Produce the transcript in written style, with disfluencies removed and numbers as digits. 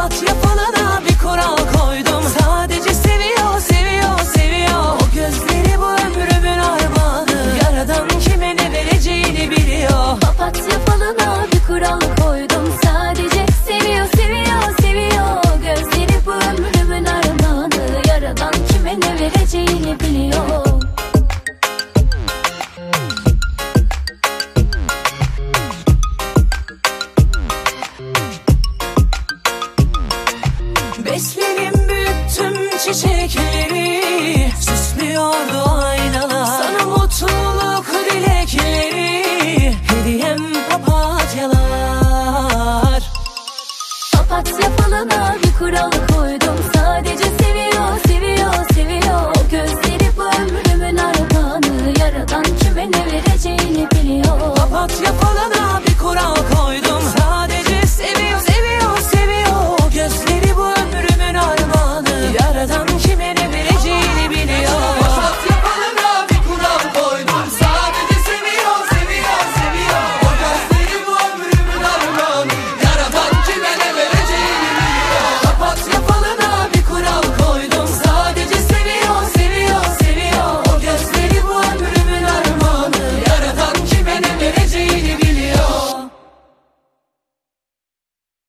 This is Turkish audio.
Papatya falına bir kural koydum. Sadece seviyor, seviyor, seviyor. O gözleri bu ömrümün armağanı. Yaradan kime ne vereceğini biliyor. Papatya falına bir kural koydum. Sadece seviyor, seviyor, seviyor. O gözleri bu ömrümün armağanı. Yaradan kime ne vereceğini biliyor. Beslerim büyüttüm çiçekleri, süslüyordu aynalar. Sana mutluluk dilekleri, hediyem papatyalar. Papatya falına bir kural koydum. Sadece seviyor, seviyor, seviyor. O gözleri bu ömrümün armağanı. Yaradan kime ne vereceğini biliyor. Papatya falına